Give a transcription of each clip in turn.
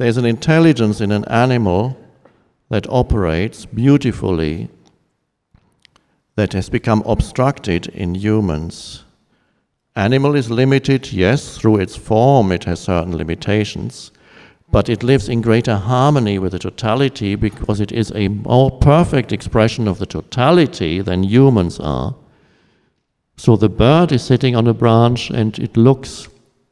There's an intelligence in an animal that operates beautifully, that has become obstructed in humans. Animal is limited, yes, through its form it has certain limitations, but it lives in greater harmony with the totality because it is a more perfect expression of the totality than humans are. So the bird is sitting on a branch and it looks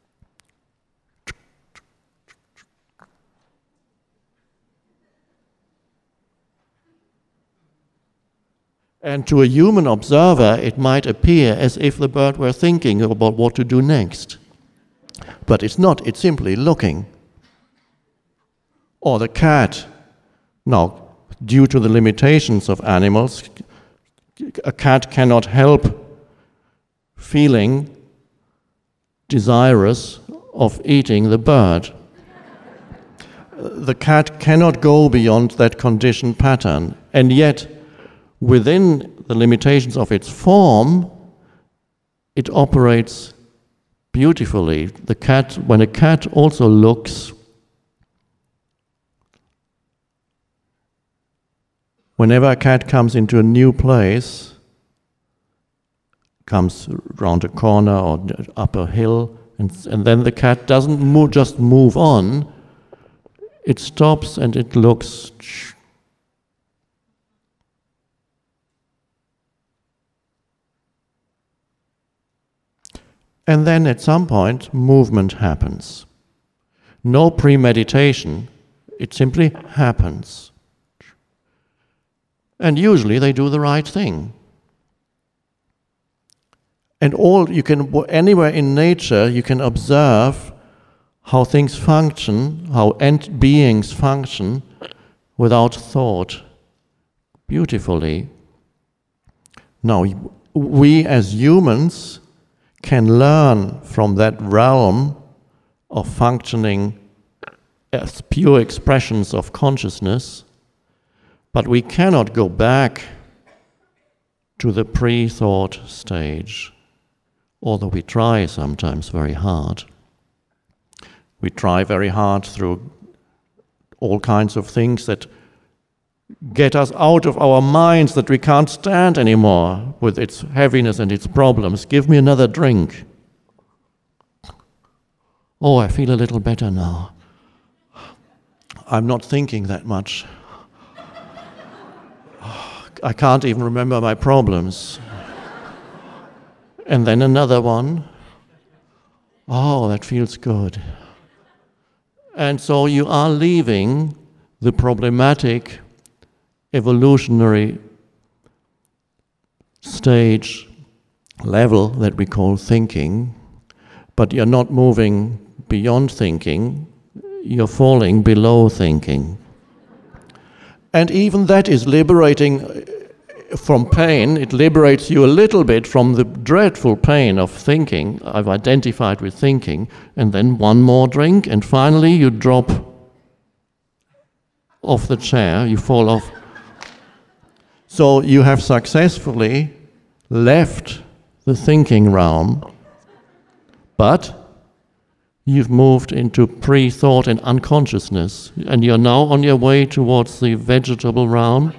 and to a human observer, it might appear as if the bird were thinking about what to do next. But it's not, it's simply looking. Or the cat. Now, due to the limitations of animals, a cat cannot help feeling desirous of eating the bird. The cat cannot go beyond that conditioned pattern, and yet within the limitations of its form, it operates beautifully. The cat, when a cat also looks, whenever a cat comes into a new place, comes round a corner or up a hill, and then the cat doesn't just move on, it stops and it looks. And then at some point, movement happens. No premeditation, it simply happens. And usually they do the right thing. And anywhere in nature, you can observe how things function, how beings function without thought, beautifully. Now, we as humans can learn from that realm of functioning as pure expressions of consciousness, but we cannot go back to the pre-thought stage, although we try sometimes very hard. We try very hard through all kinds of things that get us out of our minds that we can't stand anymore with its heaviness and its problems. Give me another drink. Oh, I feel a little better now. I'm not thinking that much. I can't even remember my problems. And then another one. Oh, that feels good. And so you are leaving the problematic evolutionary stage level that we call thinking, but you're not moving beyond thinking, you're falling below thinking. And even that is liberating from pain. It liberates you a little bit from the dreadful pain of thinking. I've identified with thinking, and then one more drink, and finally you drop off the chair, you fall off. So you have successfully left the thinking realm, but you've moved into pre-thought and unconsciousness, and you're now on your way towards the vegetable realm.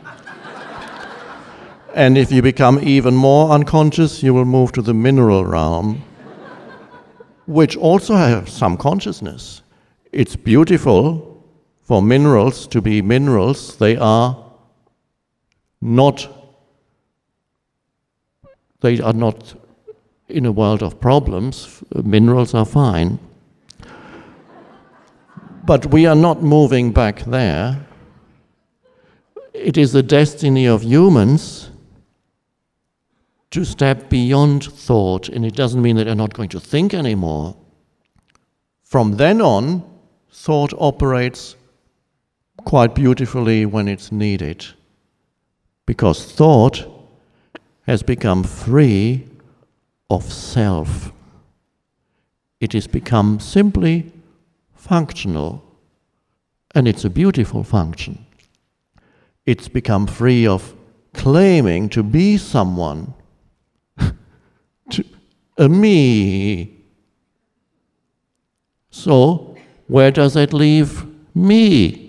And if you become even more unconscious, you will move to the mineral realm, which also has some consciousness. It's beautiful for minerals to be minerals. They are not in a world of problems. Minerals are fine. But we are not moving back there. It is the destiny of humans to step beyond thought, and it doesn't mean that they're not going to think anymore. From then on, thought operates quite beautifully when it's needed, because thought has become free of self. It has become simply functional, and it's a beautiful function. It's become free of claiming to be someone, a me. So, where does that leave me.